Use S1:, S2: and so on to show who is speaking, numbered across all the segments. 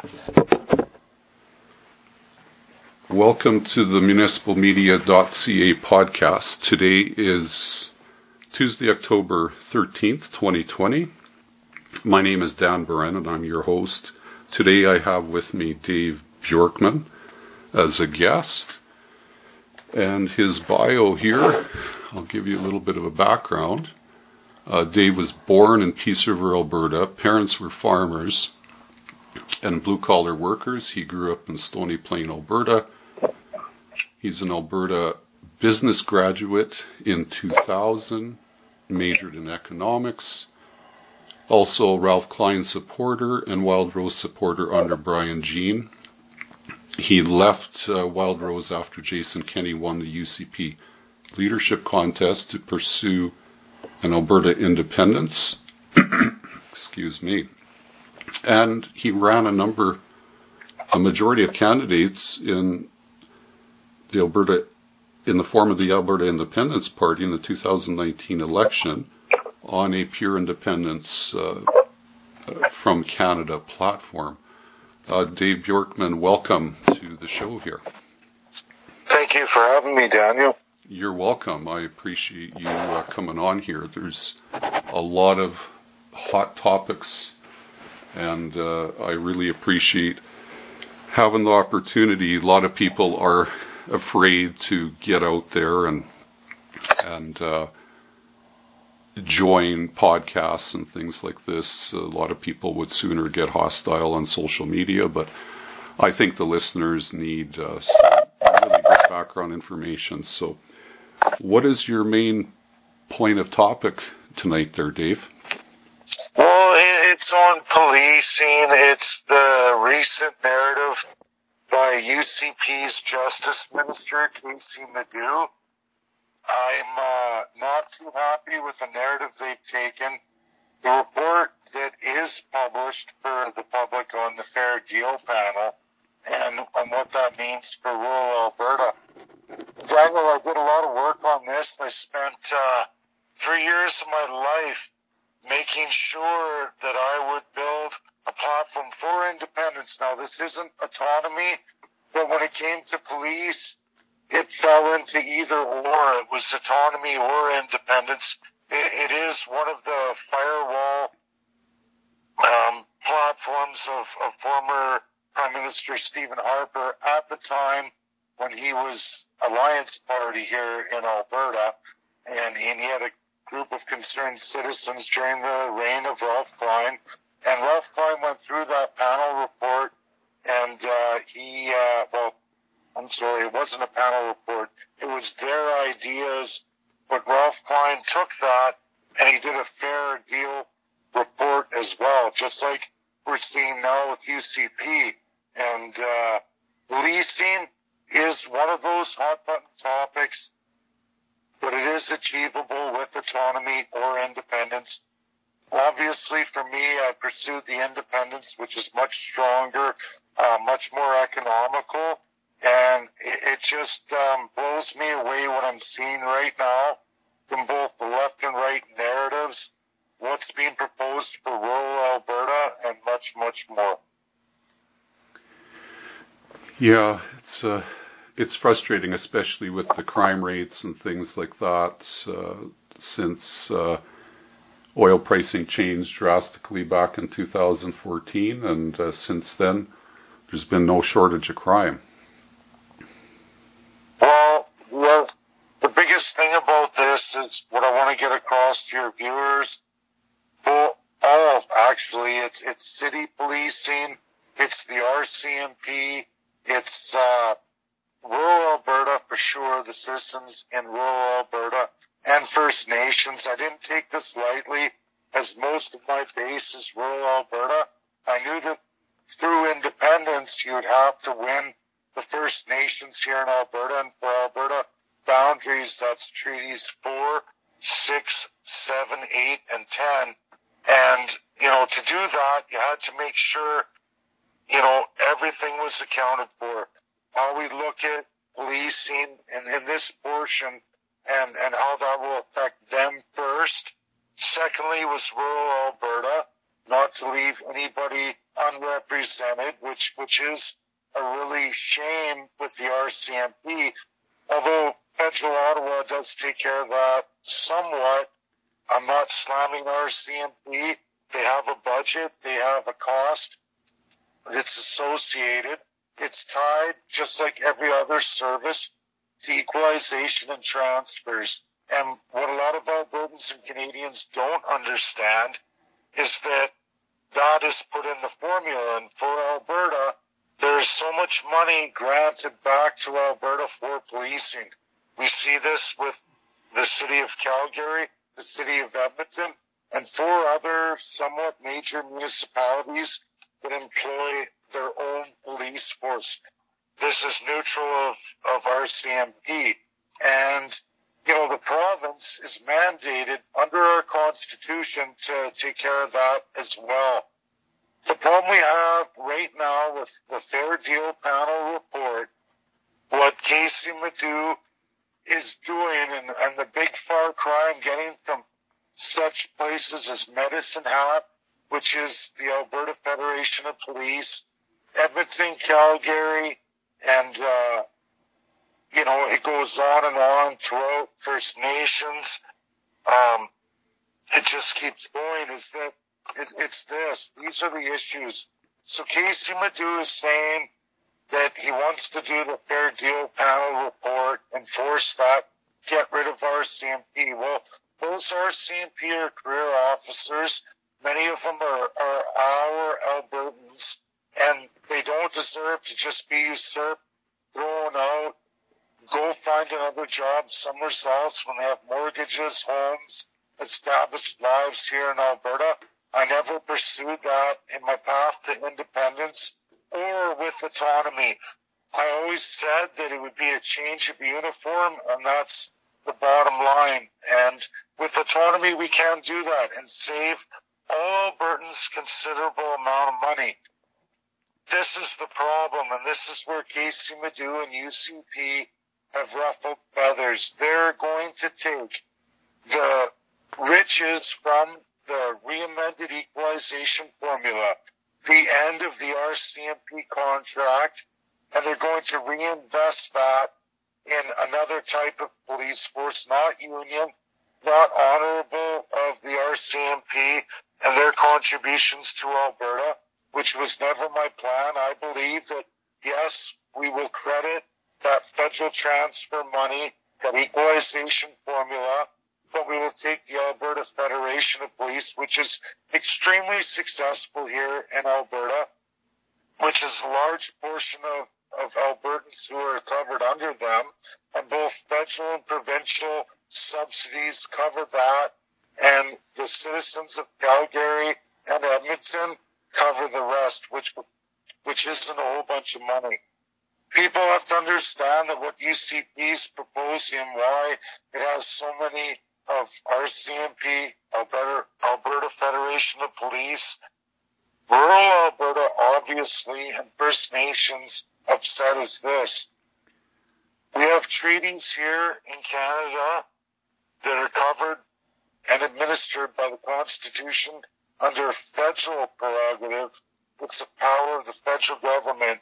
S1: Welcome to the municipalmedia.ca podcast. Today is Tuesday, October 13th, 2020. My name is Dan Beren and I'm your host. Today I have with me Dave Bjorkman as a guest. And his bio here, I'll give you a little bit of a background. Dave was born in Peace River, Alberta. Parents were farmers and blue-collar workers. He grew up in Stony Plain, Alberta. He's an Alberta business graduate in 2000, majored in economics. Also Ralph Klein supporter and Wild Rose supporter under Brian Jean. He left Wild Rose after Jason Kenney won the UCP leadership contest to pursue an Alberta independence. Excuse me. And he ran a majority of candidates in the form of the Alberta Independence Party in the 2019 election on a pure independence from Canada platform. Dave Bjorkman, welcome to the show here.
S2: Thank you for having me, Daniel.
S1: You're welcome. I appreciate you coming on here. There's a lot of hot topics, and I really appreciate having the opportunity. A lot of people are afraid to get out there and join podcasts and things like this. A lot of people would sooner get hostile on social media, but I think the listeners need some really good background information. So what is your main point of topic tonight there, Dave?
S2: Well, it's on policing. It's the recent narrative by UCP's Justice Minister, Casey Nadeau. I'm not too happy with the narrative they've taken. The report that is published for the public on the Fair Deal panel and on what that means for rural Alberta. Daniel, I did a lot of work on this. I spent 3 years of my life making sure that I would build a platform for independence. Now, this isn't autonomy, but when it came to police, it fell into either or. It was autonomy or independence. It is one of the firewall platforms of former Prime Minister Stephen Harper at the time when he was Alliance Party here in Alberta, and he had a group of concerned citizens during the reign of Ralph Klein. And Ralph Klein went through that panel report, and it wasn't a panel report. It was their ideas, but Ralph Klein took that and he did a fair deal report as well, just like we're seeing now with UCP. And leasing is one of those hot button topics, but it is achievable with autonomy or independence. Obviously, for me, I pursued the independence, which is much stronger, much more economical, and it just blows me away what I'm seeing right now from both the left and right narratives, what's being proposed for rural Alberta, and much, much more.
S1: Yeah, it's frustrating, especially with the crime rates and things like that, since oil pricing changed drastically back in 2014, and since then, there's been no shortage of crime.
S2: Well, the biggest thing about this is what I want to get across to your viewers. It's city policing, it's the RCMP, it's rural Alberta for sure, the citizens in rural Alberta, and First Nations. I didn't take this lightly, as most of my base is rural Alberta. I knew that through independence, you would have to win the First Nations here in Alberta, and for Alberta boundaries, that's treaties 4, 6, 7, 8, and 10. And, to do that, you had to make sure, everything was accounted for. How we look at policing in this portion and how that will affect them first. Secondly was rural Alberta. not to leave anybody unrepresented, which is a really shame with the RCMP. Although Federal Ottawa does take care of that somewhat, I'm not slamming RCMP. They have a budget. They have a cost. It's associated. It's tied, just like every other service, to equalization and transfers. And what a lot of Albertans and Canadians don't understand is that that is put in the formula. And for Alberta, there is so much money granted back to Alberta for policing. We see this with the city of Calgary, the city of Edmonton, and 4 other somewhat major municipalities that employ their own police force. This is neutral of RCMP. And, the province is mandated under our Constitution to take care of that as well. The problem we have right now with the Fair Deal Panel report, what Casey Madu is doing, and the big far cry I'm getting from such places as Medicine Hat, which is the Alberta Federation of Police, Edmonton, Calgary, and, it goes on and on throughout First Nations. It just keeps going, is that it's this. These are the issues. So Casey Madu is saying that he wants to do the Fair Deal Panel report and force that, get rid of RCMP. Well, those RCMP are career officers. Many of them are our Albertans, and they don't deserve to just be usurped, thrown out, go find another job somewhere else when they have mortgages, homes, established lives here in Alberta. I never pursued that in my path to independence or with autonomy. I always said that it would be a change of uniform, and that's the bottom line. And with autonomy, we can do that and save all Albertans considerable amount of money. This is the problem, and this is where Casey Madu and UCP have ruffled feathers. They're going to take the riches from the re-amended equalization formula, the end of the RCMP contract, and they're going to reinvest that in another type of police force, not union, not honorable of the RCMP and their contributions to Alberta, which was never my plan. I believe that, yes, we will credit that federal transfer money, that equalization formula, but we will take the Alberta Federation of Police, which is extremely successful here in Alberta, which is a large portion of Albertans who are covered under them, and both federal and provincial subsidies cover that, and the citizens of Calgary and Edmonton cover the rest, which isn't a whole bunch of money. People have to understand that what UCP is proposing, why it has so many of RCMP, Alberta Federation of Police, rural Alberta, obviously, and First Nations upset is this. We have treaties here in Canada that are covered and administered by the Constitution under federal prerogative. It's the power of the federal government.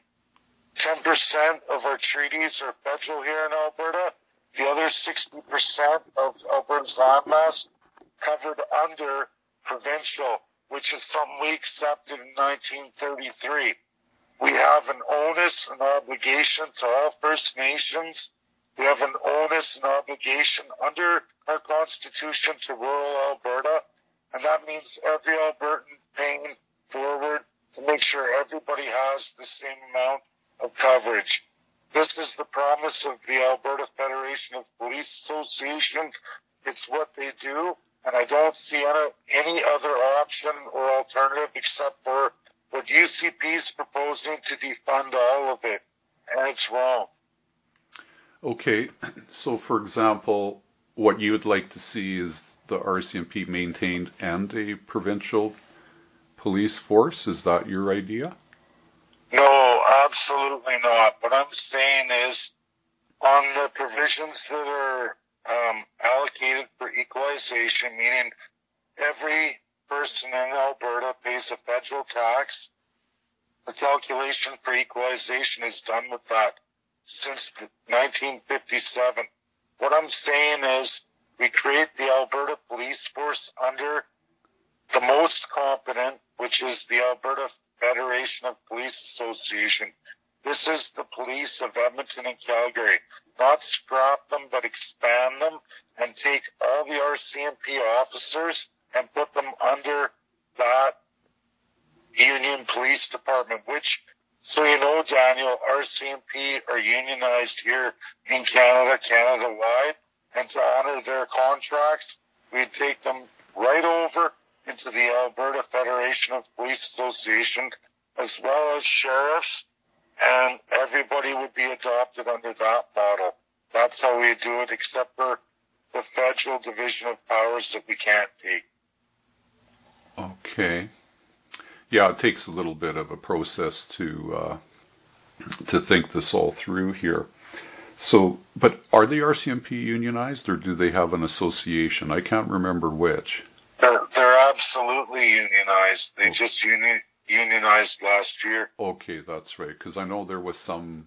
S2: 10% of our treaties are federal here in Alberta. The other 60% of Alberta's landmass covered under provincial, which is something we accepted in 1933. We have an onus and obligation to all First Nations. We have an onus and obligation under our Constitution to rural Alberta, and that means every Albertan paying forward to make sure everybody has the same amount of coverage. This is the promise of the Alberta Federation of Police Association. It's what they do, and I don't see any other option or alternative except for what UCP is proposing to defund all of it, and it's wrong.
S1: Okay, so for example, what you would like to see is the RCMP maintained and a provincial police force. Is that your idea?
S2: No, absolutely not. What I'm saying is, on the provisions that are allocated for equalization, meaning every person in Alberta pays a federal tax. The calculation for equalization is done with that since 1957. What I'm saying is we create the Alberta Police Force under the most competent, which is the Alberta Federation of Police Association. This is the police of Edmonton and Calgary. Not scrap them, but expand them and take all the RCMP officers and put them under that union police department, which, so you know, Daniel, RCMP are unionized here in Canada, Canada-wide, and to honor their contracts, we'd take them right over into the Alberta Federation of Police Association, as well as sheriffs, and everybody would be adopted under that model. That's how we do it, except for the federal division of powers that we can't take.
S1: Okay. Yeah, it takes a little bit of a process to think this all through here. So, but are the RCMP unionized, or do they have an association? I can't remember which.
S2: They're absolutely unionized. They just unionized last year.
S1: Okay, that's right, because I know there was some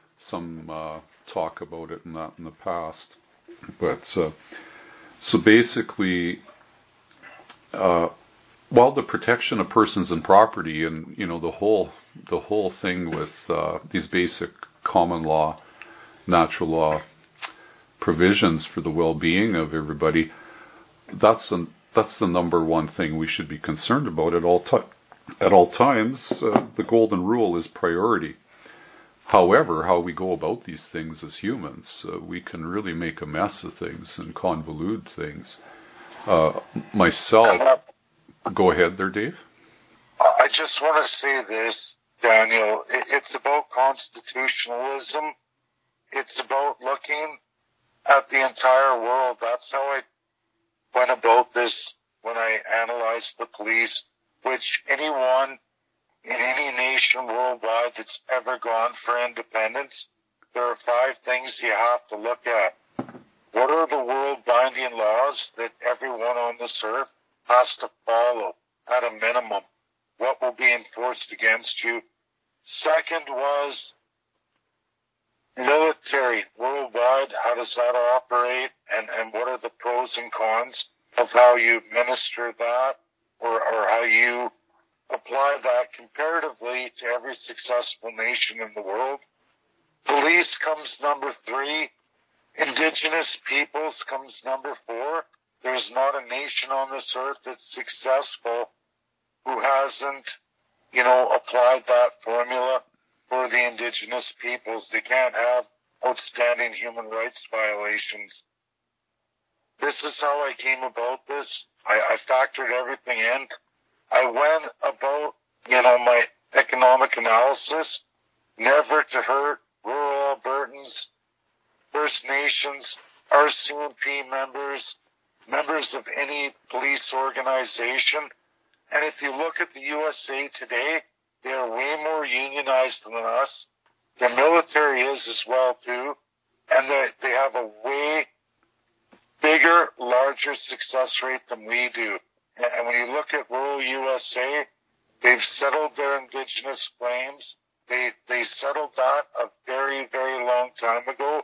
S1: talk about it in the past. But so basically, while the protection of persons and property, and the whole thing with these basic common law, natural law provisions for the well-being of everybody, that's the number one thing we should be concerned about at all times. The golden rule is priority. However, how we go about these things as humans, we can really make a mess of things and convolute things. Myself, go ahead there, Dave.
S2: I just want to say this, Daniel. It's about constitutionalism. It's about looking at the entire world. That's how I went about this when I analyzed the police, which anyone in any nation worldwide that's ever gone for independence, there are 5 things you have to look at. What are the world-binding laws that everyone on this earth has to follow at a minimum? What will be enforced against you? Second was military worldwide. How does that operate? And what are the pros and cons of how you administer that or how you apply that comparatively to every successful nation in the world? Police comes number 3. Indigenous peoples comes number 4. There's not a nation on this earth that's successful who hasn't, applied that formula for the indigenous peoples. They can't have outstanding human rights violations. This is how I came about this. I factored everything in. I went about, my economic analysis, never to hurt rural Albertans, First Nations, RCMP members of any police organization. And if you look at the USA today, they are way more unionized than us. Their military is as well too. And they have a way bigger, larger success rate than we do. And when you look at rural USA, they've settled their indigenous claims. They settled that a very, very long time ago,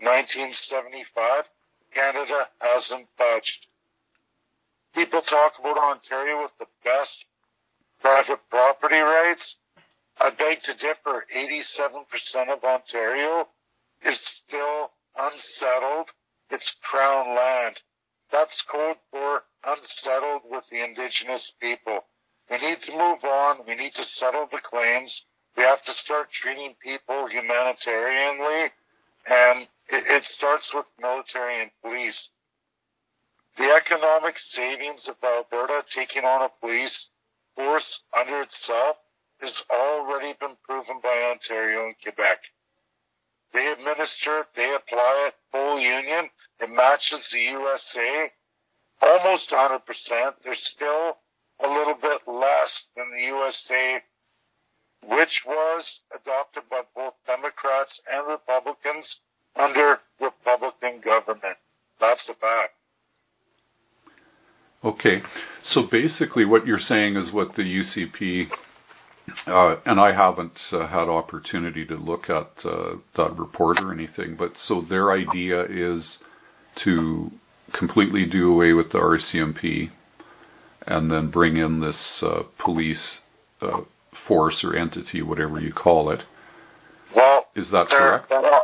S2: 1975. Canada hasn't budged. People talk about Ontario with the best private property rights. I beg to differ. 87% of Ontario is still unsettled. It's Crown land. That's code for unsettled with the Indigenous people. We need to move on. We need to settle the claims. We have to start treating people humanitarianly, and it starts with military and police. The economic savings of Alberta taking on a police force under itself has already been proven by Ontario and Quebec. They administer it, they apply it, full union. It matches the USA almost 100%. They're still a little bit less than the USA, which was adopted by both Democrats and Republicans under Republican government. That's the fact.
S1: Okay. So basically what you're saying is what the UCP, and I haven't had opportunity to look at that report or anything, but so their idea is to completely do away with the RCMP and then bring in this police force or entity, whatever you call it.
S2: Well,
S1: is that correct?
S2: No,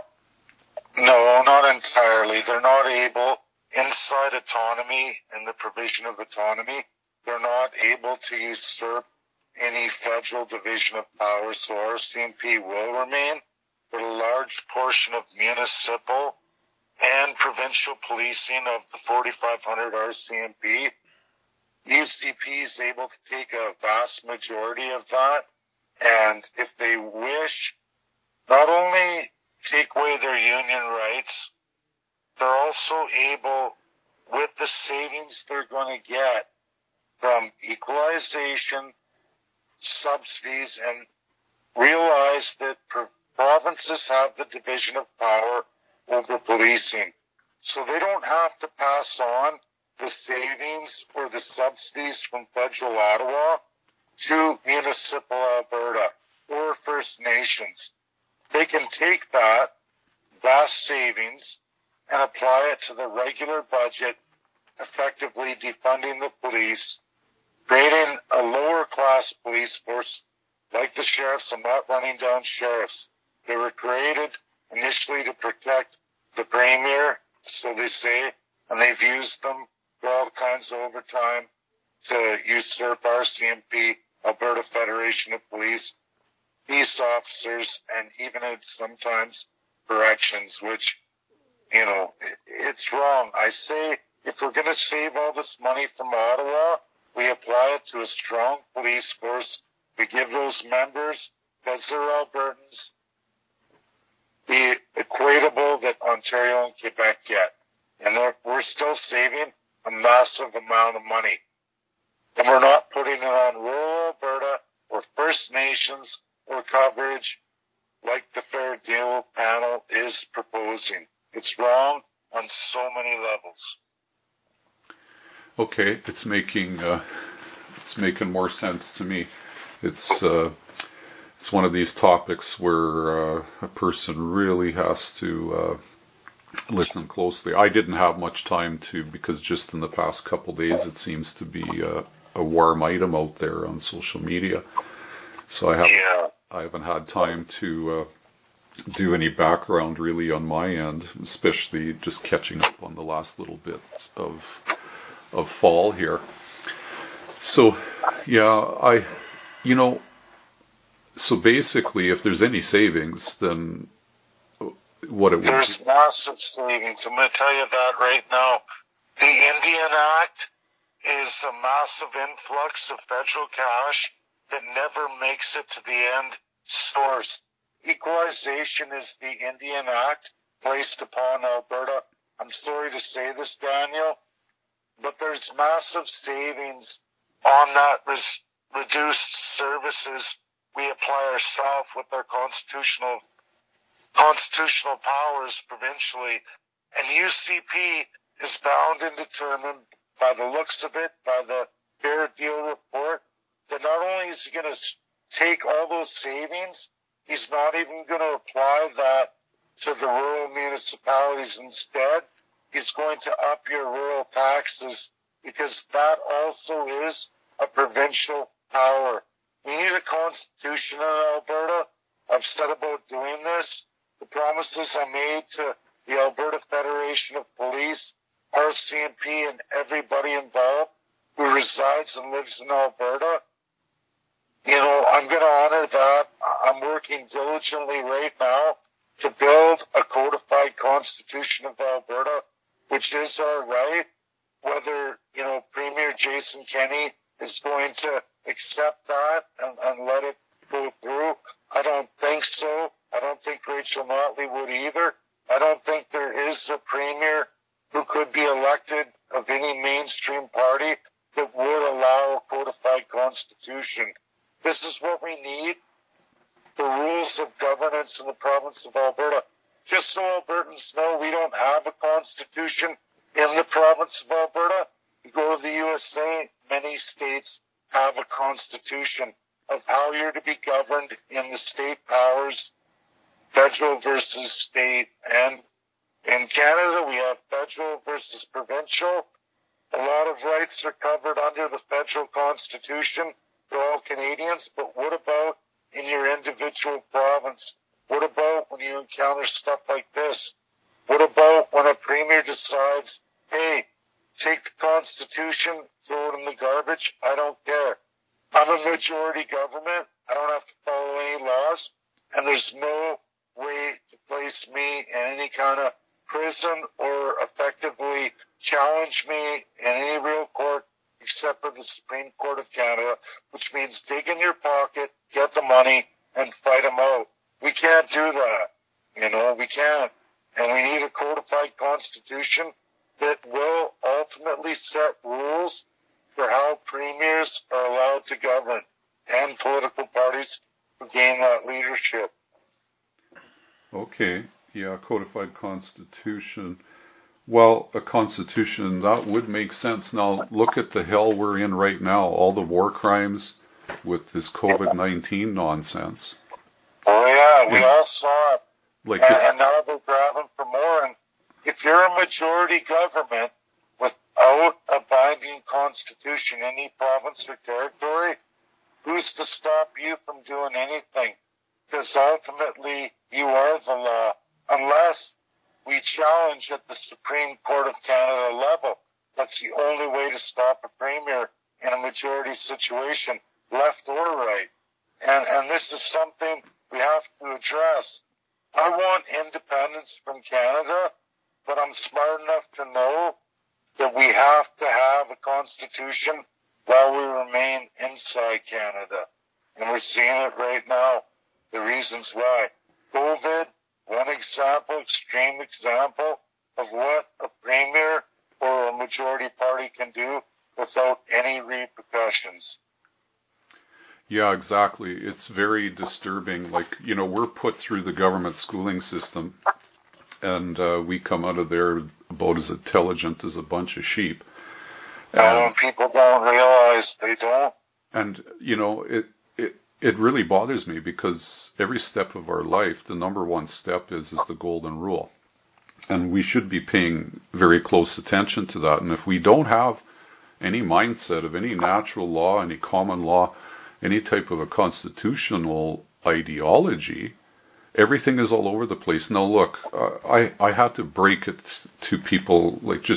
S2: not entirely. They're not able, inside autonomy and the provision of autonomy, they're not able to usurp any federal division of power, so RCMP will remain, but a large portion of municipal and provincial policing of the 4,500 RCMP, UCP is able to take a vast majority of that, and if they wish, not only take away their union rights, they're also able, with the savings they're going to get from equalization, subsidies, and realize that provinces have the division of power over policing. So they don't have to pass on the savings or the subsidies from federal Ottawa to municipal Alberta or First Nations. They can take that vast savings and apply it to the regular budget, effectively defunding the police, creating a lower class police force like the sheriffs. I'm not running down sheriffs. They were created initially to protect the premier, so they say, and they've used them for all kinds of overtime to usurp RCMP, Alberta Federation of Police, peace officers, and even sometimes corrections, which, it's wrong. I say if we're going to save all this money from Ottawa, we apply it to a strong police force. We give those members, because they're Albertans, the equatable that Ontario and Quebec get. And we're still saving a massive amount of money. And we're not putting it on rural Alberta or First Nations or coverage like the Fair Deal panel is proposing. It's wrong on so many levels.
S1: Okay, it's making more sense to me. It's one of these topics where a person really has to listen closely. I didn't have much time because just in the past couple of days it seems to be a warm item out there on social media. So I haven't had time to do any background really on my end, especially just catching up on the last little bit of fall here. So so basically if there's any savings, then what it would
S2: There's massive savings. I'm going to tell you that right now. The Indian Act is a massive influx of federal cash that never makes it to the end source. Equalization is the Indian Act placed upon Alberta. I'm sorry to say this, Daniel, but there's massive savings on that reduced services we apply ourselves with our constitutional powers provincially. And UCP is bound and determined by the looks of it, by the Fair Deal report, that not only is he going to take all those savings, he's not even going to apply that to the rural municipalities instead. He's going to up your rural taxes because that also is a provincial power. We need a constitution in Alberta. I've said about doing this. The promises I made to the Alberta Federation of Police, RCMP, and everybody involved who resides and lives in Alberta, I'm going to honor that. I'm working diligently right now to build a codified constitution of Alberta, which is our right. Whether, Premier Jason Kenney is going to accept that and let it go through, I don't think so. I don't think Rachel Notley would either. I don't think there is a premier who could be elected of any mainstream party that would allow a codified constitution. This is what we need. The rules of governance in the province of Alberta. Just so Albertans know, we don't have a constitution in the province of Alberta. You go to the USA, many states have a constitution of how you're to be governed in the state powers, federal versus state. And in Canada, we have federal versus provincial. A lot of rights are covered under the federal constitution for all Canadians, but what about in your individual province? What about when you encounter stuff like this? What about when a premier decides, hey, take the Constitution, throw it in the garbage? I don't care. I'm a majority government. I don't have to follow any laws. And there's no way to place me in any kind of prison or effectively challenge me in any real court except for the Supreme Court of Canada, which means dig in your pocket, get the money, and fight them out. We can't do that. We can't. And we need a codified constitution that will ultimately set rules for how premiers are allowed to govern and political parties who gain that leadership.
S1: Okay. Yeah, codified constitution. Well, a constitution, that would make sense. Now, look at the hell we're in right now. All the war crimes with this COVID-19 nonsense.
S2: Oh, yeah, we all saw it. And now they're grabbing for more. And if you're a majority government without a binding constitution in any province or territory, who's to stop you from doing anything? Because ultimately, you are the law. Unless we challenge at the Supreme Court of Canada level. That's the only way to stop a premier in a majority situation, left or right. And this is something we have to address. I want independence from Canada, but I'm smart enough to know that we have to have a constitution while we remain inside Canada. And we're seeing it right now, the reasons why. COVID, one example, extreme example of what a premier or a majority party can do without any repercussions.
S1: Yeah, exactly. It's very disturbing. We're put through the government schooling system, and we come out of there about as intelligent as a bunch of sheep.
S2: And people don't realize they don't.
S1: And, it really bothers me because every step of our life, the number one step is the golden rule. And we should be paying very close attention to that. And if we don't have any mindset of any natural law, any common law, any type of a constitutional ideology, everything is all over the place. Now, look, I had to break it to people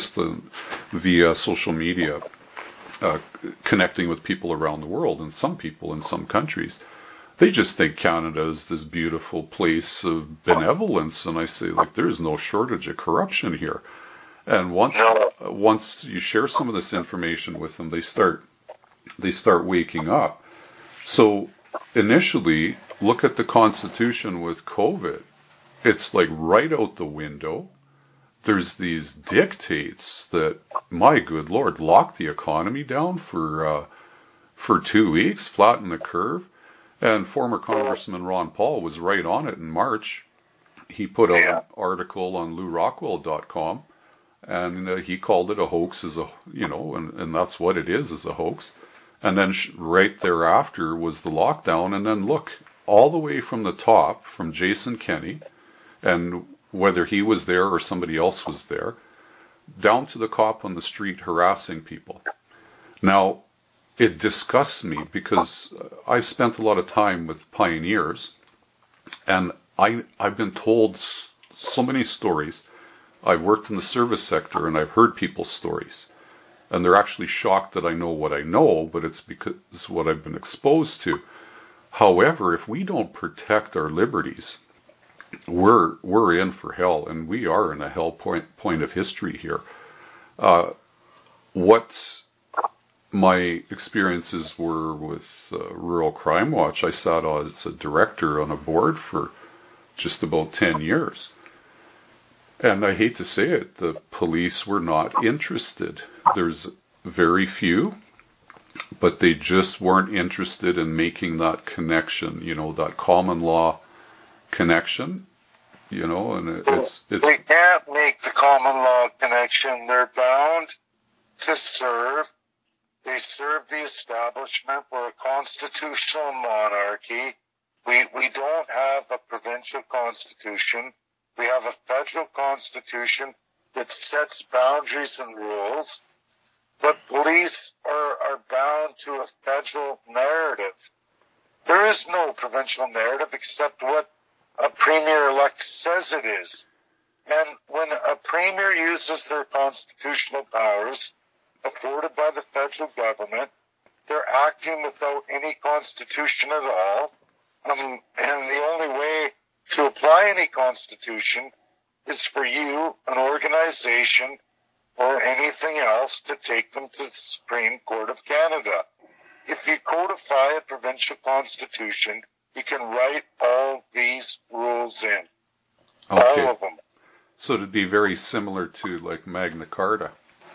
S1: via social media, connecting with people around the world, and some people in some countries, they just think Canada is this beautiful place of benevolence. And I say, there's no shortage of corruption here. And once you share some of this information with them, they start waking up. So initially, look at the Constitution with COVID. It's right out the window. There's these dictates that, my good Lord, lock the economy down for 2 weeks, flatten the curve. And former Congressman Ron Paul was right on it in March. He put out an article on LouRockwell.com, and he called it a hoax, and that's what it is a hoax. And then right thereafter was the lockdown. And then look, all the way from the top, from Jason Kenney, and whether he was there or somebody else was there, down to the cop on the street harassing people. Now, it disgusts me because I've spent a lot of time with pioneers, and I've been told so many stories. I've worked in the service sector, and I've heard people's stories. And they're actually shocked that I know what I know, but it's because it's what I've been exposed to. However, if we don't protect our liberties, we're in for hell, and we are in a hell point of history here. What my experiences were with Rural Crime Watch, I sat as a director on a board for just about 10 years. And I hate to say it, the police were not interested. There's very few, but they just weren't interested in making that connection, that common law connection, and it's...
S2: They can't make the common law connection. They're bound to serve. They serve the establishment. We're a constitutional monarchy. We don't have a provincial constitution. We have a federal constitution that sets boundaries and rules. But police are bound to a federal narrative. There is no provincial narrative except what a premier-elect says it is. And when a premier uses their constitutional powers afforded by the federal government, they're acting without any constitution at all. And the only way to apply any constitution is for you, an organization, or anything else to take them to the Supreme Court of Canada. If you codify a provincial constitution, you can write all these rules in.
S1: Okay.
S2: All of them.
S1: So it'd be very similar to like Magna Carta.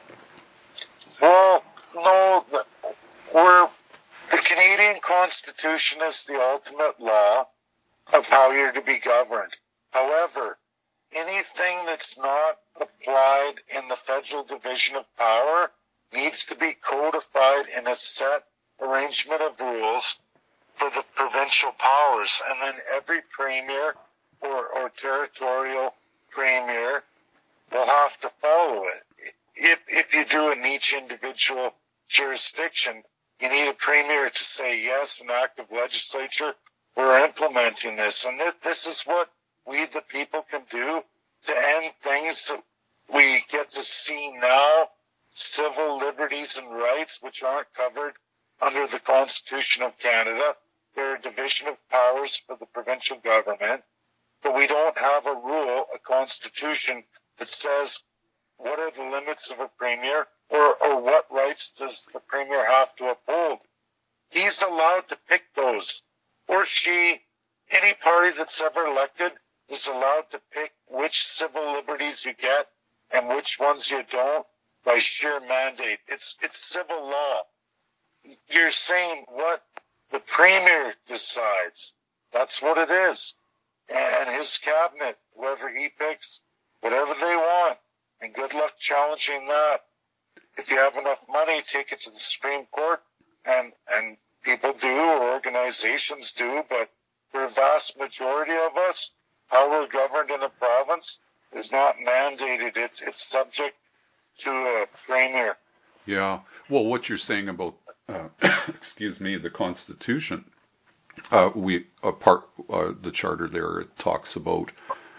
S2: Well, no, the Canadian Constitution is the ultimate law of how you're to be governed. However, anything that's not applied in the federal division of power needs to be codified in a set arrangement of rules for the provincial powers. And then every premier or territorial premier will have to follow it. If you do in each individual jurisdiction, you need a premier to say, yes, an active legislature, we're implementing this. And this is what we, the people, can do to end things that we get to see now, civil liberties and rights, which aren't covered under the Constitution of Canada. They're a division of powers for the provincial government. But we don't have a rule, a constitution that says what are the limits of a premier or what rights does the premier have to uphold. He's allowed to pick those. Or she, any party that's ever elected, is allowed to pick which civil liberties you get and which ones you don't by sheer mandate. It's civil law. You're saying what the premier decides. That's what it is. And his cabinet, whoever he picks, whatever they want. And good luck challenging that. If you have enough money, take it to the Supreme Court. And people do, or organizations do, but for a vast majority of us, how we're governed in a province is not mandated. It's subject to a premier.
S1: Yeah. Well, what you're saying about, the Constitution, the charter there, it talks about,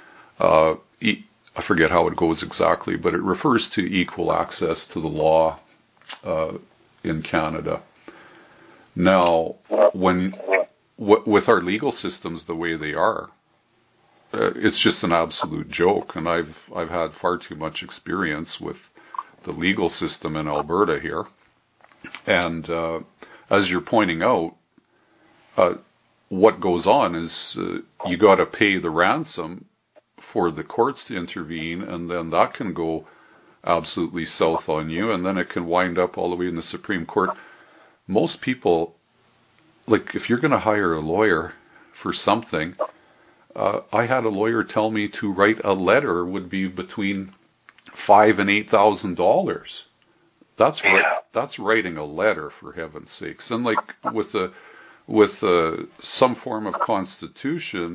S1: I forget how it goes exactly, but it refers to equal access to the law, in Canada. Now, with our legal systems the way they are, it's just an absolute joke. And I've had far too much experience with the legal system in Alberta here. And, as you're pointing out, what goes on is, you got to pay the ransom for the courts to intervene, and then that can go absolutely south on you, and then it can wind up all the way in the Supreme Court. Most people, like, if you're going to hire a lawyer for something, I had a lawyer tell me to write a letter would be between $5,000 and $8,000. That's writing a letter, for heaven's sakes. And like with some form of constitution,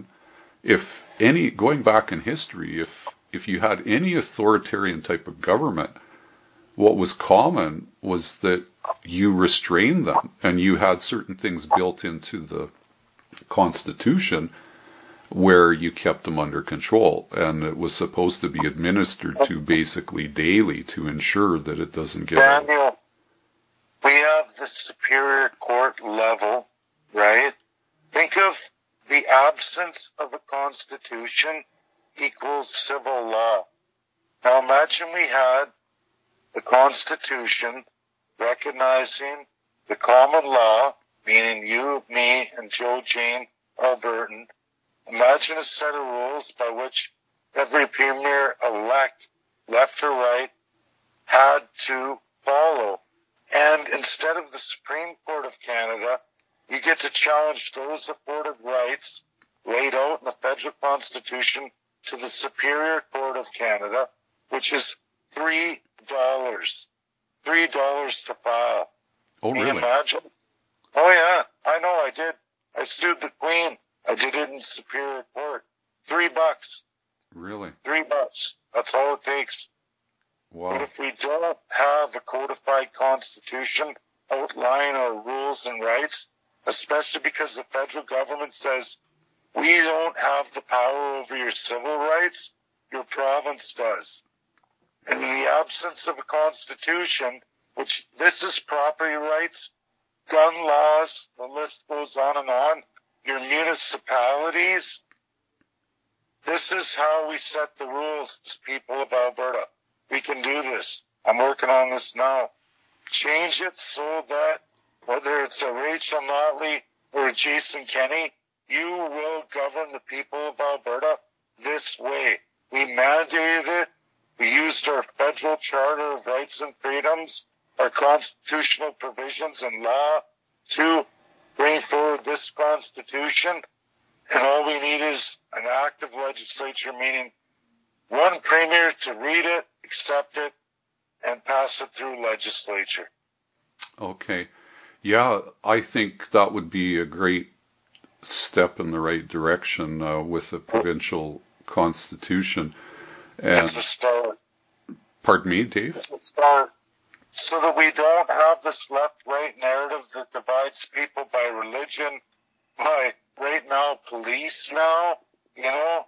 S1: going back in history, if you had any authoritarian type of government, what was common was that you restrained them, and you had certain things built into the Constitution where you kept them under control, and it was supposed to be administered to basically daily to ensure that it doesn't get out.
S2: Daniel, we have the Superior Court level, right? Think of the absence of a constitution equals civil law. Now imagine we had the Constitution recognizing the common law, meaning you, me, and Joe Jane Albertan. Imagine a set of rules by which every premier-elect, left or right, had to follow. And instead of the Supreme Court of Canada, you get to challenge those afforded rights laid out in the federal Constitution to the Superior Court of Canada, which is $3. $3 to file.
S1: Oh,
S2: Can
S1: really?
S2: you imagine? Oh, yeah. I know I did. I sued the Queen. I did it in Superior Court. $3.
S1: Really?
S2: $3. That's all it takes.
S1: Wow.
S2: But if we don't have a codified constitution outlining our rules and rights, especially because the federal government says we don't have the power over your civil rights, your province does. And in the absence of a constitution, which this is property rights, gun laws, the list goes on, your municipalities, this is how we set the rules as people of Alberta. We can do this. I'm working on this now. Change it so that whether it's a Rachel Notley or a Jason Kenney, you will govern the people of Alberta this way. We mandated it. We used our federal charter of rights and freedoms, our constitutional provisions and law to bring forward this constitution. And all we need is an active legislature, meaning one premier to read it, accept it, and pass it through legislature.
S1: Okay. Yeah, I think that would be a great step in the right direction with a provincial constitution. And,
S2: it's a start.
S1: Pardon me, Dave?
S2: It's a start. So that we don't have this left-right narrative that divides people by religion, by right now police now, you know,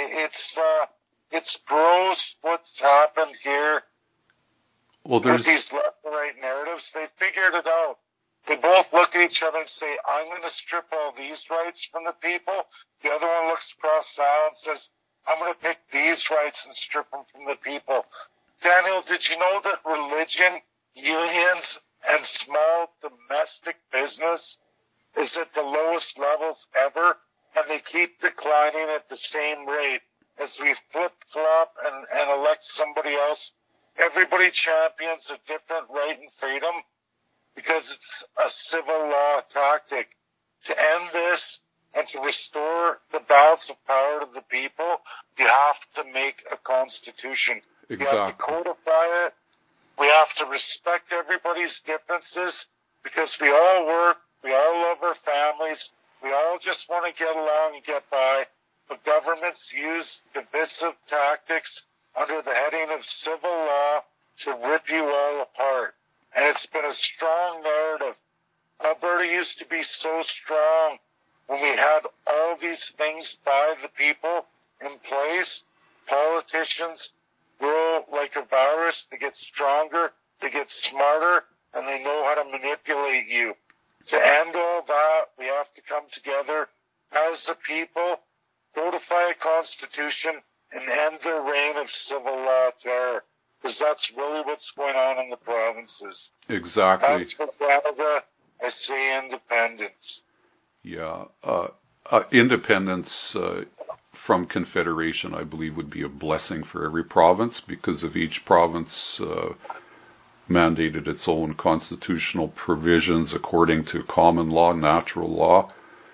S2: it's gross what's happened here.
S1: Well,
S2: with these left and right narratives. They figured it out. They both look at each other and say, I'm going to strip all these rights from the people. The other one looks across the aisle and says, I'm going to pick these rights and strip them from the people. Daniel, did you know that religion, unions, and small domestic business is at the lowest levels ever, and they keep declining at the same rate as we flip-flop and elect somebody else? Everybody champions a different right and freedom because it's a civil law tactic. To end this and to restore the balance of power to the people, you have to make a constitution.
S1: Exactly.
S2: You have to codify it. We have to respect everybody's differences because we all work, we all love our families, we all just want to get along and get by. But governments use divisive tactics under the heading of civil law to rip you all apart. And it's been a strong narrative. Alberta used to be so strong when we had all these things by the people in place. Politicians grow like a virus. They get stronger, they get smarter, and they know how to manipulate you. To end all that, we have to come together as a people, codify a constitution, and end the reign of civil law terror. Because that's really what's going on in the provinces.
S1: Exactly.
S2: As for Canada, I say independence.
S1: Yeah. Independence from Confederation, I believe, would be a blessing for every province because if each province mandated its own constitutional provisions according to common law, natural law,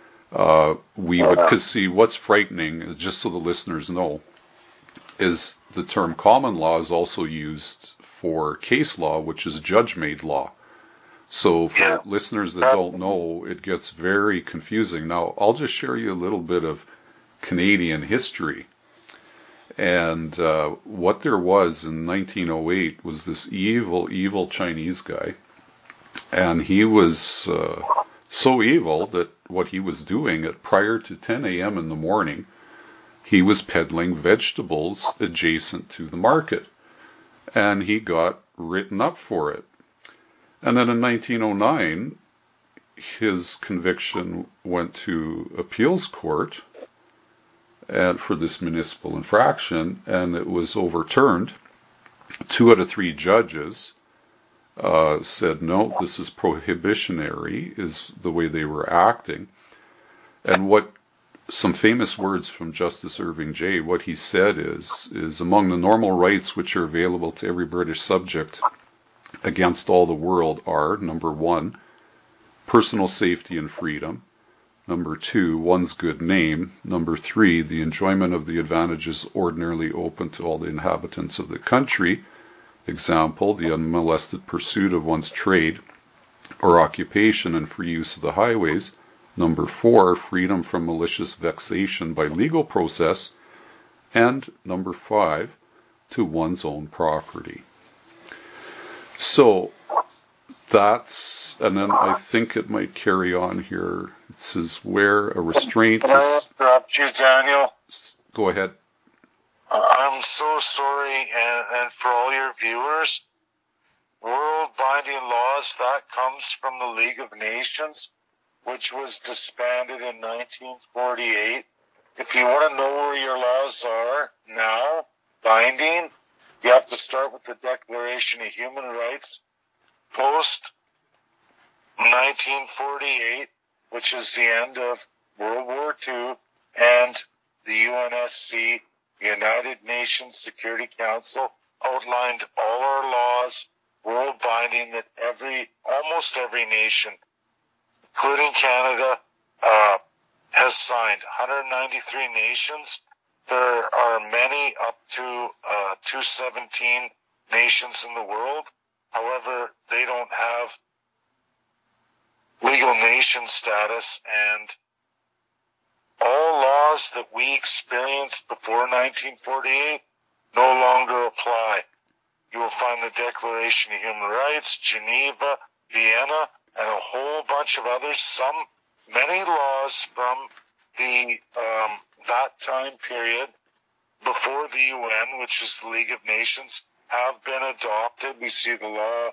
S1: we would, because see, what's frightening, just so the listeners know, is the term common law is also used for case law, which is judge-made law. So for listeners that don't know, it gets very confusing. Now, I'll just share you a little bit of Canadian history. And what there was in 1908 was this evil Chinese guy. And he was so evil that what he was doing at prior to 10 a.m. in the morning, he was peddling vegetables adjacent to the market. And he got written up for it. And then in 1909, his conviction went to appeals court for this municipal infraction, and it was overturned. 2 out of 3 judges said, no, this is prohibitionary, is the way they were acting. And what some famous words from Justice Irving Jay, what he said is among the normal rights which are available to every British subject against all the world are, number 1, personal safety and freedom. Number 2, one's good name. Number 3, the enjoyment of the advantages ordinarily open to all the inhabitants of the country. Example, the unmolested pursuit of one's trade or occupation and free use of the highways. Number 4, freedom from malicious vexation by legal process. And number 5, to one's own property. So that's, and then I think it might carry on here. It says where a restraint
S2: Can I interrupt you, Daniel?
S1: Go ahead.
S2: I'm so sorry, and for all your viewers, world binding laws, that comes from the League of Nations, which was disbanded in 1948. If you want to know where your laws are now, binding, you have to start with the Declaration of Human Rights, post 1948, which is the end of World War II, and the UNSC, the United Nations Security Council, outlined all our laws, world binding, that almost every nation, including Canada, has signed. 193 nations. There are many, up to 217 nations in the world. However, they don't have legal nation status, and all laws that we experienced before 1948 no longer apply. You will find the Declaration of Human Rights, Geneva, Vienna, and a whole bunch of others. Many laws from the that time period before the UN, which is the League of Nations, have been adopted. We see the law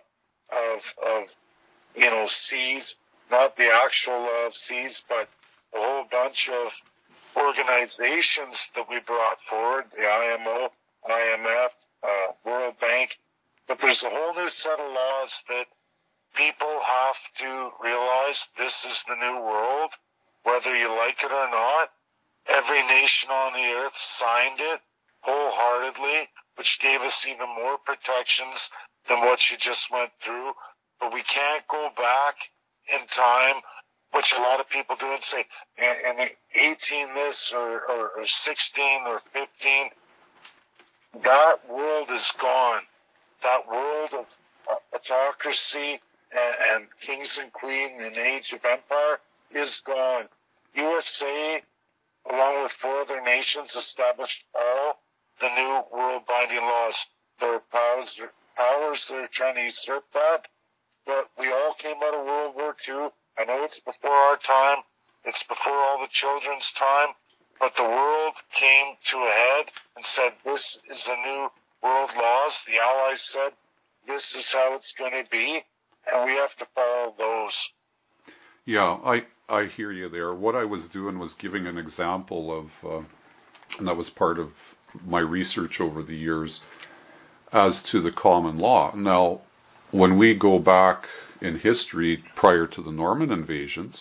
S2: of seas, not the actual law of seas, but a whole bunch of organizations that we brought forward, the IMO, IMF, World Bank. But there's a whole new set of laws that people have to realize this is the new world, whether you like it or not. Every nation on the earth signed it wholeheartedly, which gave us even more protections than what you just went through. But we can't go back in time, which a lot of people do, and say, and 18 this or 16 or 15, that world is gone. That world of autocracy and kings and queens in the age of empire is gone. USA, along with 4 other nations, established all the new world binding laws. There are powers that are trying to usurp that, but we all came out of World War II. I know it's before our time. It's before all the children's time. But the world came to a head and said, this is the new world laws. The Allies said, this is how it's going to be, and we have to follow those.
S1: Yeah, I hear you there. What I was doing was giving an example of, and that was part of my research over the years, as to the common law. Now, when we go back in history prior to the Norman invasions,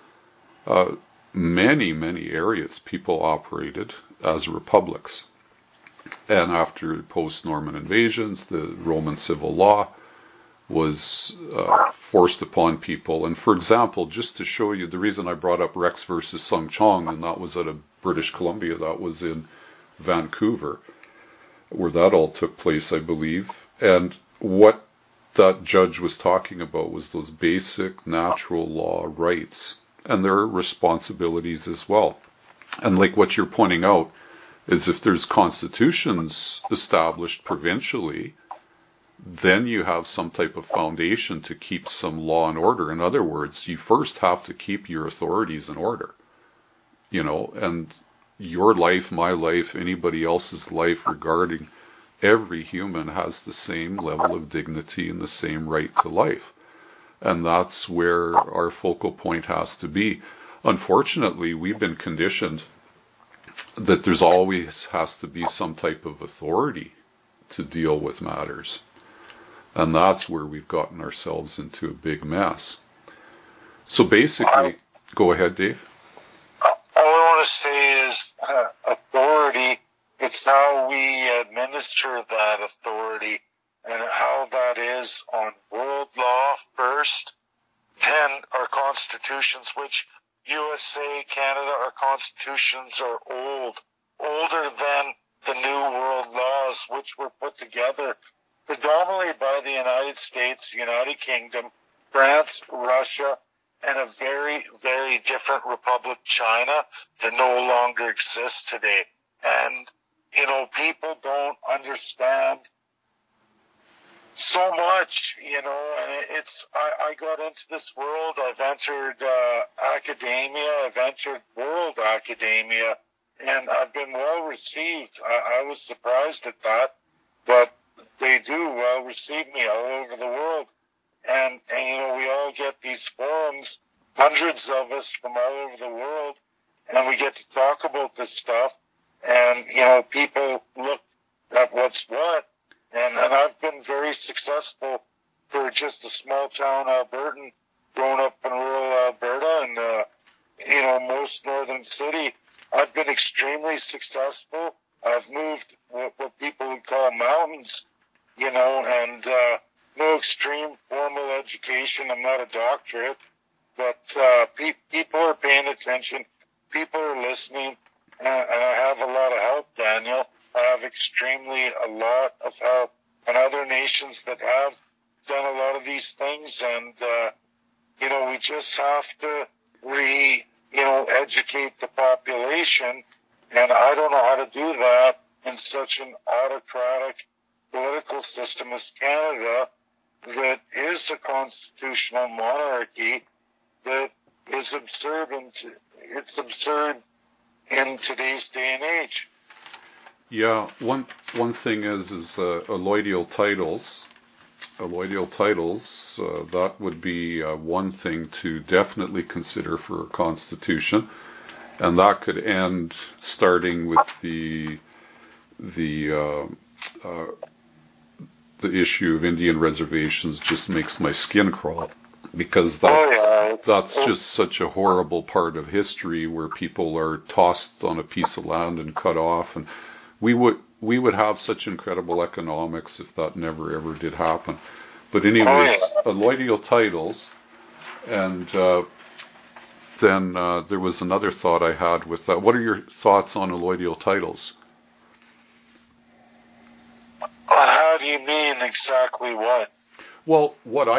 S1: many areas people operated as republics. And after post-Norman invasions, the Roman civil law was forced upon people. And for example, just to show you, the reason I brought up Rex versus Sung Chong, and that was out of British Columbia, that was in Vancouver, where that all took place, I believe. And what that judge was talking about was those basic natural law rights and their responsibilities as well. And like what you're pointing out is, if there's constitutions established provincially, then you have some type of foundation to keep some law and order. In other words, you first have to keep your authorities in order, and your life, my life, anybody else's life regarding every human has the same level of dignity and the same right to life. And that's where our focal point has to be. Unfortunately, we've been conditioned that there's always has to be some type of authority to deal with matters. And that's where we've gotten ourselves into a big mess. So basically, go ahead, Dave.
S2: All I want to say is authority, it's how we administer that authority and how that is on world law first, then our constitutions, which USA, Canada, our constitutions are older than the new world laws, which were put together predominantly by the United States, United Kingdom, France, Russia, and a very, very different Republic, China, that no longer exists today. And, people don't understand so much, and I got into this world. I've entered academia. I've entered world academia, and I've been well received. I was surprised at that, but they do well receive me all over the world. And we all get these forums, hundreds of us from all over the world, and we get to talk about this stuff. And, people look at what's what. And I've been very successful for just a small town Albertan, growing up in rural Alberta and, most northern city. I've been extremely successful. I've moved what people would call mountains, and no extreme formal education. I'm not a doctorate, but people are paying attention. People are listening, and I have a lot of help, Daniel. I have a lot of help, and other nations that have done a lot of these things, and we just have to educate the population, and I don't know how to do that in such an autocratic political system as Canada that is a constitutional monarchy that is absurd, and it's absurd in today's day and age.
S1: Yeah, one thing is alloidial titles. Alloidial titles, that would be one thing to definitely consider for a constitution, and that could end starting with the issue of Indian reservations. Just makes my skin crawl, because that's just such a horrible part of history where people are tossed on a piece of land and cut off, and we would have such incredible economics if that never ever did happen. But anyways, alloidial titles, and then there was another thought I had with that. What are your thoughts on alloidial titles?
S2: How do you mean exactly what?
S1: Well,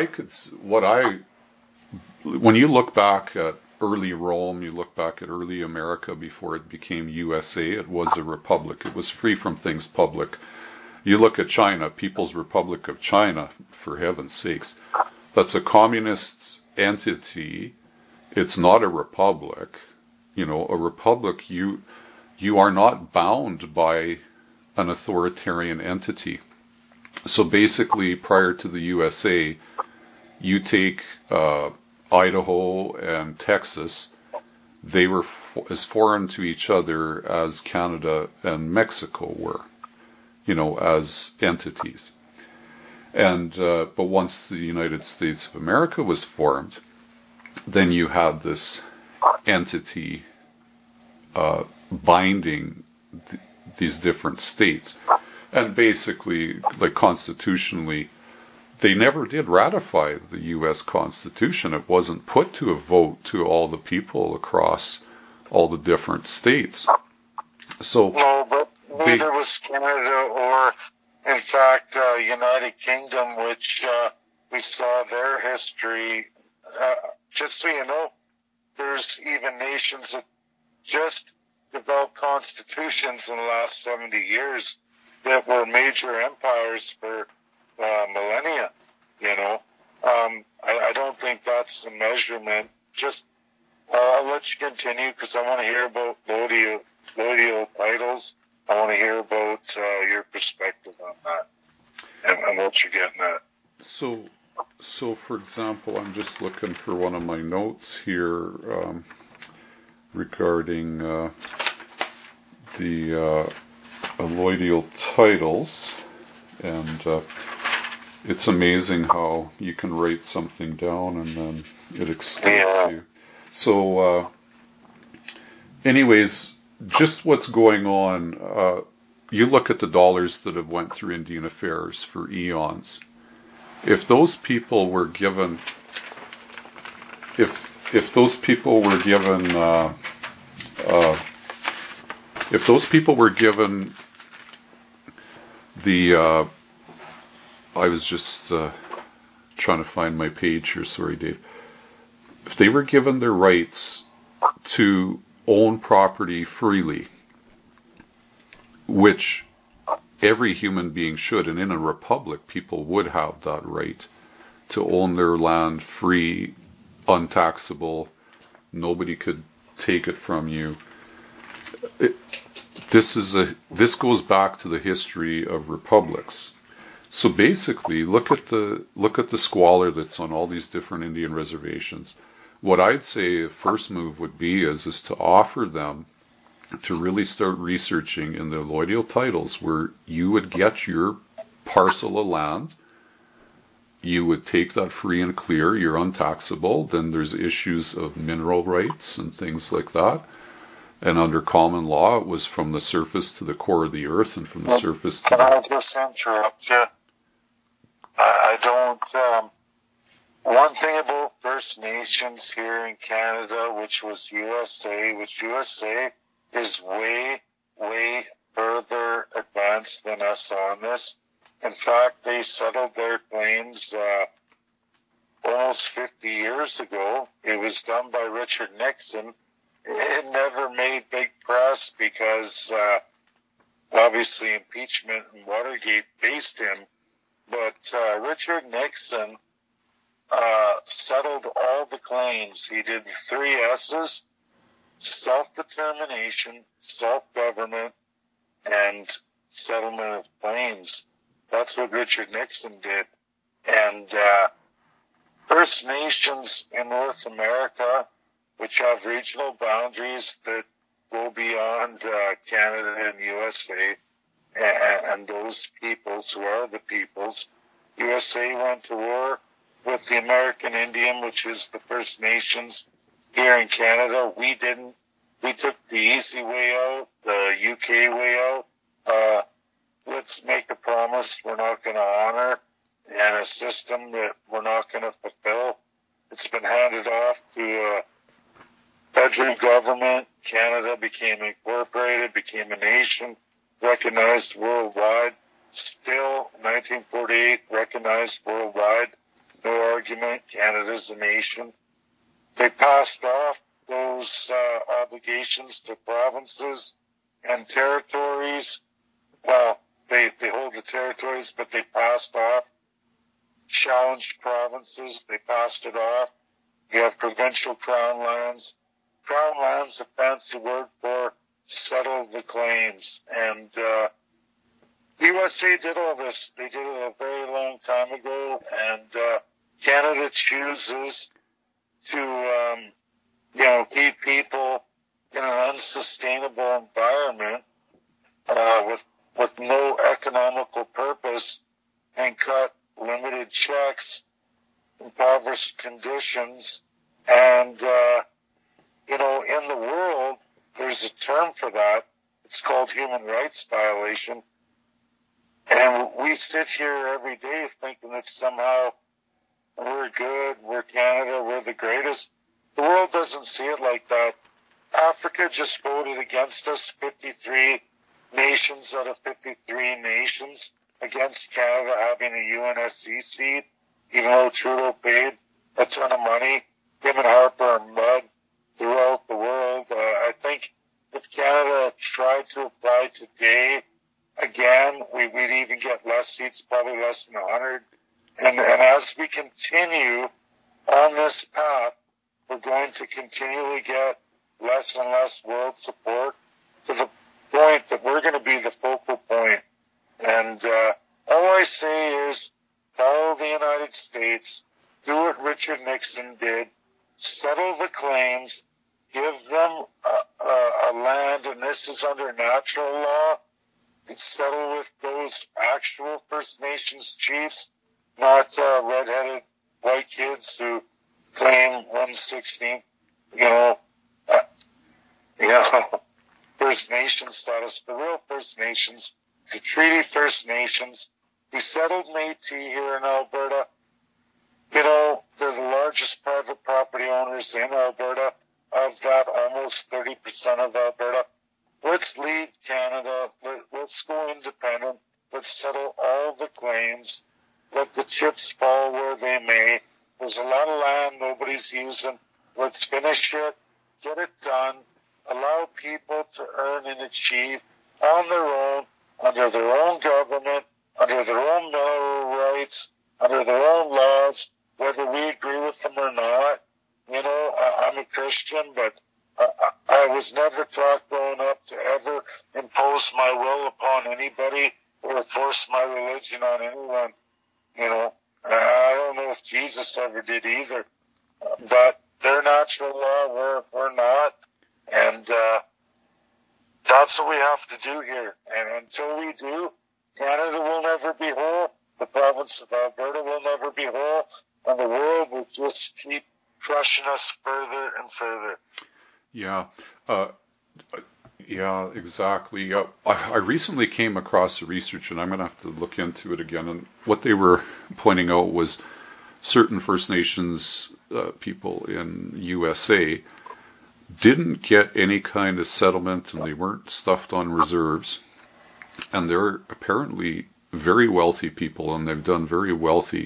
S1: when you look back at early Rome, you look back at early America before it became USA, it was a republic. It was free from things public. You look at China, People's Republic of China, for heaven's sakes. That's a communist entity. It's not a republic. A republic, you are not bound by an authoritarian entity. So basically, prior to the USA, you take Idaho and Texas, they were as foreign to each other as Canada and Mexico were, as entities. And but once the United States of America was formed, then you had this entity binding these different states. And basically, like constitutionally, they never did ratify the U.S. Constitution. It wasn't put to a vote to all the people across all the different states. So
S2: no, but neither was Canada or, in fact, United Kingdom, which we saw their history. Just so you know, there's even nations that just developed constitutions in the last 70 years that were major empires for millennia, I don't think that's the measurement. Just, I'll let you continue because I want to hear about alloidial titles. I want to hear about your perspective on that and what you're getting at.
S1: So for example, I'm just looking for one of my notes here regarding the alloidial titles, and it's amazing how you can write something down and then it escapes you. So anyways, just what's going on, you look at the dollars that have went through Indian Affairs for eons. If those people were given if those people were given the I was just trying to find my page here. Sorry, Dave. If they were given their rights to own property freely, which every human being should, and in a republic, people would have that right to own their land free, untaxable. Nobody could take it from you. This goes back to the history of republics. So basically, look at the squalor that's on all these different Indian reservations. What I'd say a first move would be is to offer them to really start researching in the allodial titles where you would get your parcel of land, you would take that free and clear, you're untaxable, then there's issues of mineral rights and things like that. And under common law, it was from the surface to the core of the earth and from the surface to
S2: I'll just interrupt you. I don't, one thing about First Nations here in Canada, which USA is way, way further advanced than us on this. In fact, they settled their claims almost 50 years ago. It was done by Richard Nixon. It never made big press because obviously impeachment and Watergate faced him. But Richard Nixon settled all the claims. He did the 3 S's: self-determination, self-government, and settlement of claims. That's what Richard Nixon did. And First Nations in North America, which have regional boundaries that go beyond Canada and USA, and those peoples who are the peoples. USA went to war with the American Indian, which is the First Nations here in Canada. We didn't. We took the easy way out, the UK way out. Let's make a promise we're not going to honor, and a system that we're not going to fulfill. It's been handed off to federal government. Canada became incorporated, became a nation, recognized worldwide. Still, 1948, recognized worldwide. No argument, Canada's a nation. They passed off those obligations to provinces and territories. Well, they hold the territories, but they passed off. Challenged provinces, they passed it off. You have provincial crown lands. Crown land's a fancy word for settle the claims. And USA did all this. They did it a very long time ago. And Canada chooses to, keep people in an unsustainable environment with no economical purpose and cut limited checks, impoverished conditions, and in the world, there's a term for that. It's called human rights violation. And we sit here every day thinking that somehow we're good, we're Canada, we're the greatest. The world doesn't see it like that. Africa just voted against us, 53 nations out of 53 nations against Canada having a UNSC seat, even though Trudeau paid a ton of money. Him and Harper are mud throughout the world. I think if Canada tried to apply today again, we'd even get less seats, probably less than 100. And as we continue on this path, we're going to continually get less and less world support to the point that we're going to be the focal point. And all I say is follow the United States, do what Richard Nixon did, settle the claims, give them a land, and this is under natural law. It's settle with those actual First Nations chiefs, not red-headed white kids who claim 1/16, First Nation status. The real First Nations, the Treaty First Nations, we settled Métis here in Alberta. They're the largest private property owners in Alberta. Of that, almost 30% of Alberta. Let's lead Canada. Let's go independent. Let's settle all the claims. Let the chips fall where they may. There's a lot of land nobody's using. Let's finish it, get it done, allow people to earn and achieve on their own, under their own government, under their own mineral rights, under their own laws, whether we agree with them or not. You know, I'm a Christian, but I was never taught growing up to ever impose my will upon anybody or force my religion on anyone. You know, I don't know if Jesus ever did either, but their natural law, we're not, and that's what we have to do here. And until we do, Canada will never be whole, the province of Alberta will never be whole, and the world will just keep crushing us further and further.
S1: Yeah. Yeah, exactly. I recently came across the research, and I'm going to have to look into it again. And what they were pointing out was certain First Nations people in USA didn't get any kind of settlement, and they weren't stuffed on reserves. And they're apparently very wealthy people, and they've done very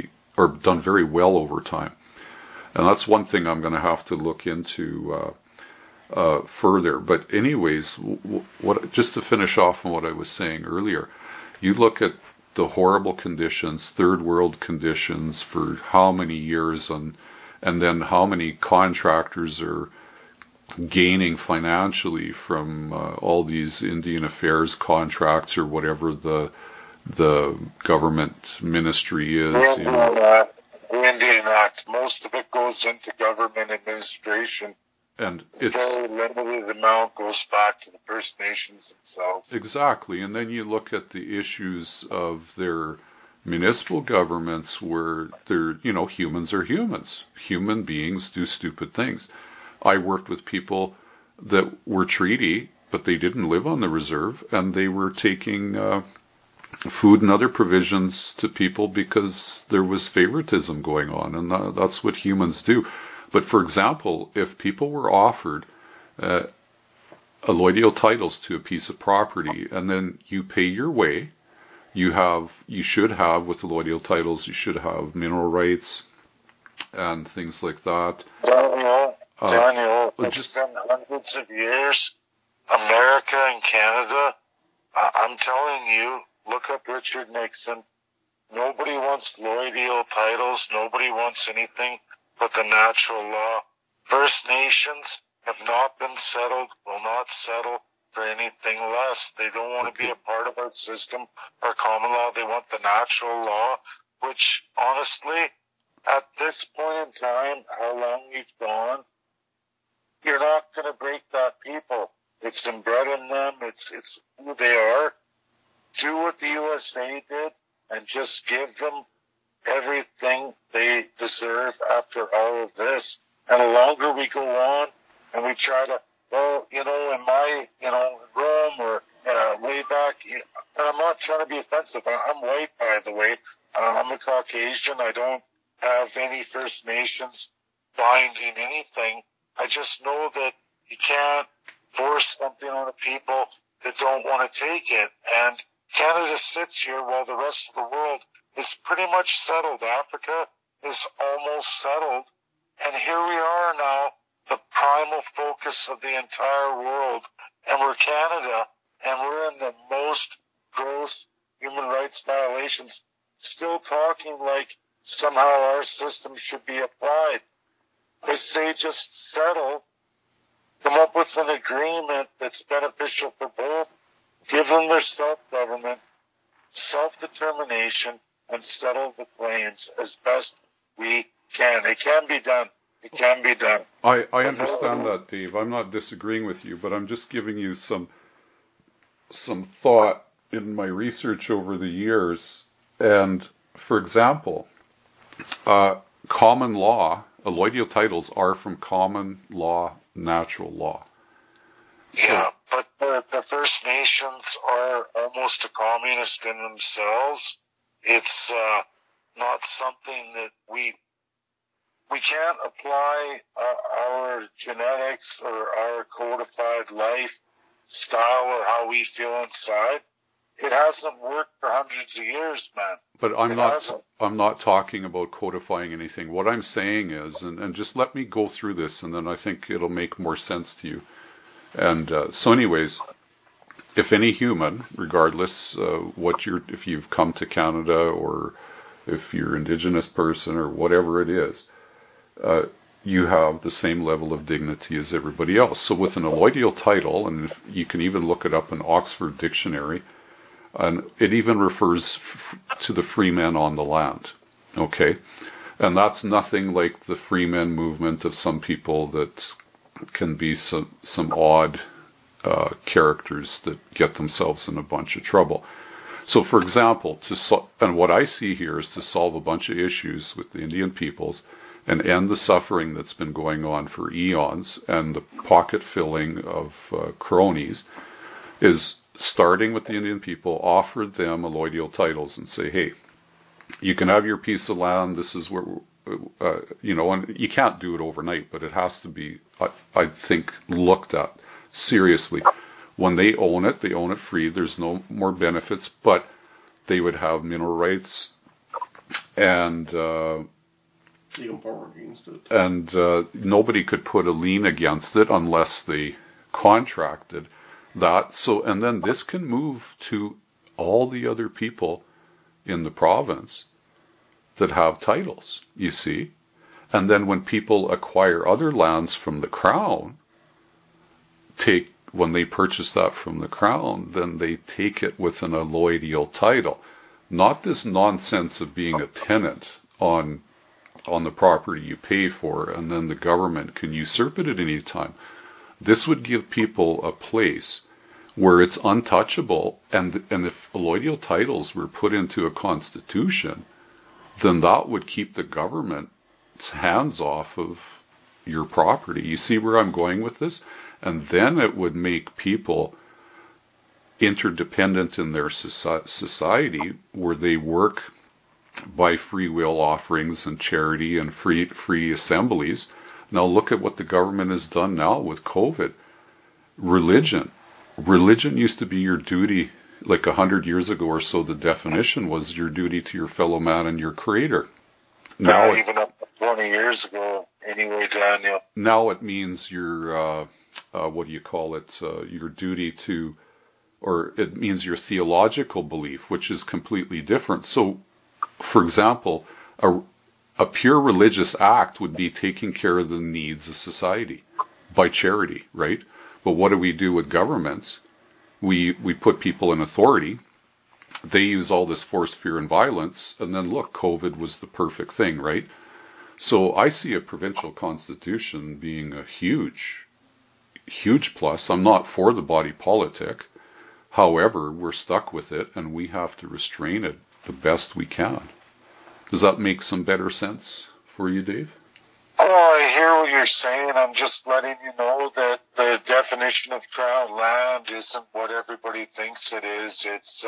S1: well over time. And that's one thing I'm going to have to look into further. But anyways, just to finish off on what I was saying earlier, you look at the horrible conditions, third world conditions for how many years, and then how many contractors are gaining financially from all these Indian Affairs contracts or whatever the government ministry is.
S2: The Indian Act, most of it goes into government administration.
S1: And it's
S2: very limited amount goes back to the First Nations themselves.
S1: Exactly. And then you look at the issues of their municipal governments where they're, humans are humans. Human beings do stupid things. I worked with people that were treaty, but they didn't live on the reserve, and they were taking food and other provisions to people because there was favoritism going on, and that's what humans do. But for example, if people were offered allodial titles to a piece of property, and then you pay your way, you should have with allodial titles, you should have mineral rights and things like that.
S2: Daniel, it's been hundreds of years. America and Canada, I'm telling you, look up Richard Nixon. Nobody wants allodial titles. Nobody wants anything but the natural law. First Nations have not been settled, will not settle for anything less. They don't want to be a part of our system, our common law. They want the natural law, which honestly, at this point in time, how long we've gone, you're not going to break that people. It's inbred in them. It's who they are. Do what the USA did and just give them everything they deserve after all of this. And the longer we go on and we try to, in my, Rome or way back, and I'm not trying to be offensive. I'm white, by the way. I'm a Caucasian. I don't have any First Nations binding anything. I just know that you can't force something on the people that don't want to take it. And Canada sits here while the rest of the world is pretty much settled. Africa is almost settled. And here we are now, the primal focus of the entire world. And we're Canada, and we're in the most gross human rights violations, still talking like somehow our system should be applied. I say just settle, come up with an agreement that's beneficial for both, give them their self-government, self-determination, and settle the claims as best we can. It can be done. It can be done.
S1: I understand that, Dave. I'm not disagreeing with you, but I'm just giving you some thought in my research over the years. And, for example, common law, allodial titles are from common law, natural law.
S2: Yeah, but the First Nations are almost a communist in themselves. It's not something that we can't apply our genetics or our codified life style or how we feel inside. it hasn't worked for hundreds of years, man.
S1: But I'm not talking about codifying anything. What I'm saying is, and just let me go through this, and then I think it'll make more sense to you. And so anyways, if any human, regardless if you've come to Canada or if you're an Indigenous person or whatever it is, you have the same level of dignity as everybody else. So with an alloidial title, and you can even look it up in Oxford Dictionary, and it even refers to the free men on the land. Okay? And that's nothing like the free men movement of some people that can be some odd characters that get themselves in a bunch of trouble. So, for example, and what I see here is to solve a bunch of issues with the Indian peoples and end the suffering that's been going on for eons and the pocket filling of cronies, is starting with the Indian people, offer them alloidial titles and say, hey, you can have your piece of land. This is where, and you can't do it overnight, but it has to be, I think, looked at seriously. When they own it free. There's no more benefits, but they would have mineral rights and nobody could put a lien against it unless they contracted that. So, and then this can move to all the other people in the province that have titles, you see. And then when people acquire other lands from the Crown, when they purchase that from the Crown, then they take it with an alloidial title. Not this nonsense of being a tenant on the property you pay for, and then the government can usurp it at any time. This would give people a place where it's untouchable, and if alloidial titles were put into a constitution, then that would keep the government's hands off of your property. You see where I'm going with this? And then it would make people interdependent in their society, where they work by free will offerings and charity and free assemblies. Now look at what the government has done now with COVID. Religion used to be your duty, like 100 years ago or so. The definition was your duty to your fellow man and your creator. Now
S2: even up to 20 years ago, anyway, Daniel.
S1: Now it means your your duty to, or it means your theological belief, which is completely different. So, for example, a pure religious act would be taking care of the needs of society by charity, right? But what do we do with governments? We put people in authority. They use all this force, fear, and violence. And then look, COVID was the perfect thing, right? So I see a provincial constitution being a huge plus. I'm not for the body politic. However, we're stuck with it, and we have to restrain it the best we can. Does that make some better sense for you, Dave?
S2: Oh, I hear what you're saying. I'm just letting you know that the definition of Crown land isn't what everybody thinks it is.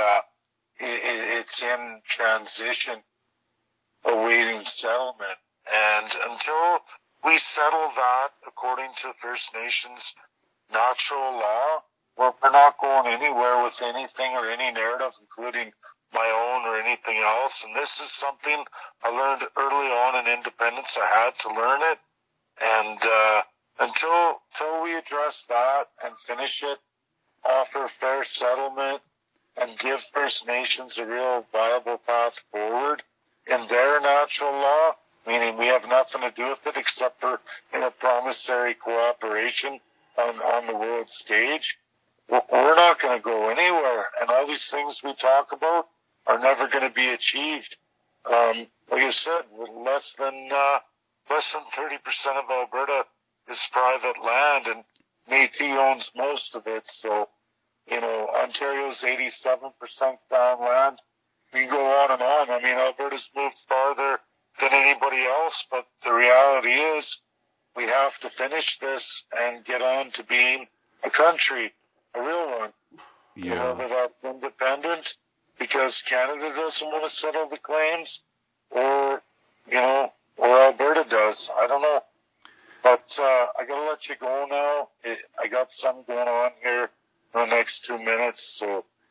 S2: It's in transition, awaiting settlement. And until we settle that according to First Nations natural law, we're not going anywhere with anything or any narrative, including my own or anything else. And this is something I learned early on in independence. I had to learn it. And until we address that and finish it, offer fair settlement, and give First Nations a real viable path forward in their natural law, meaning we have nothing to do with it except for in a promissory cooperation on the world stage, we're not going to go anywhere. And all these things we talk about are never going to be achieved. Like you said, less than 30% of Alberta is private land, and Métis owns most of it. So, Ontario's 87% Crown land. We can go on and on. I mean, Alberta's moved farther than anybody else, but the reality is we have to finish this and get on to being a country, a real one.
S1: Yeah.
S2: Whether that's independent because Canada doesn't want to settle the claims, or Alberta does. I don't know. But I gotta let you go now. I got something going on here in the next 2 minutes, so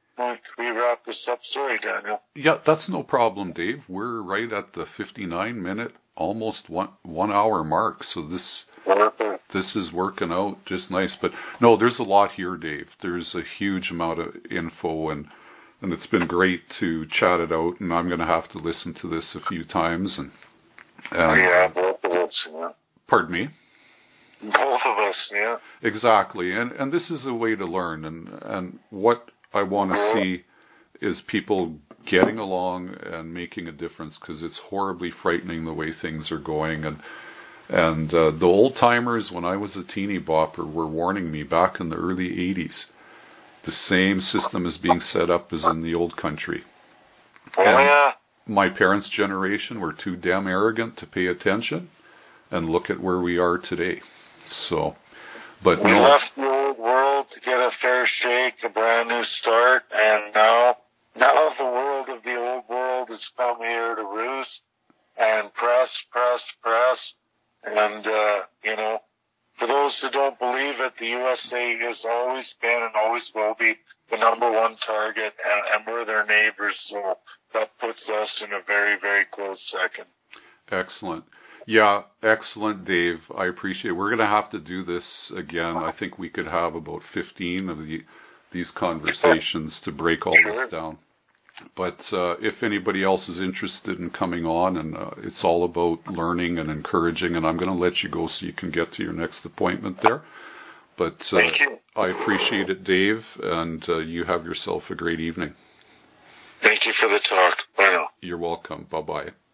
S2: Can we wrap this up? Sorry, Daniel.
S1: Yeah, that's no problem, Dave. We're right at the 59-minute, almost 1 hour mark. So this is working out just nice. But no, there's a lot here, Dave. There's a huge amount of info, and it's been great to chat it out. And I'm going to have to listen to this a few times. And
S2: yeah, both of us. Yeah.
S1: Pardon me.
S2: Both of us, yeah.
S1: Exactly, and this is a way to learn, and what I want to see is people getting along and making a difference, because it's horribly frightening the way things are going, and the old timers, when I was a teeny bopper, were warning me back in the early 80s. The same system is being set up as in the old country.
S2: Oh, yeah.
S1: My parents' generation were too damn arrogant to pay attention, and look at where we are today. So, but
S2: we left the old world to get a fair shake, a brand new start, and now the world of the old world has come here to roost and press. And, for those who don't believe it, the USA has always been and always will be the number one target, and we're their neighbors, so that puts us in a very, very close second.
S1: Excellent. Yeah, excellent, Dave. I appreciate it. We're going to have to do this again. I think we could have about 15 of these conversations to break all this down. But if anybody else is interested in coming on, and it's all about learning and encouraging, and I'm going to let you go so you can get to your next appointment there. But
S2: Thank you.
S1: I appreciate it, Dave, and you have yourself a great evening.
S2: Thank you for the talk. Bye now.
S1: You're welcome. Bye-bye.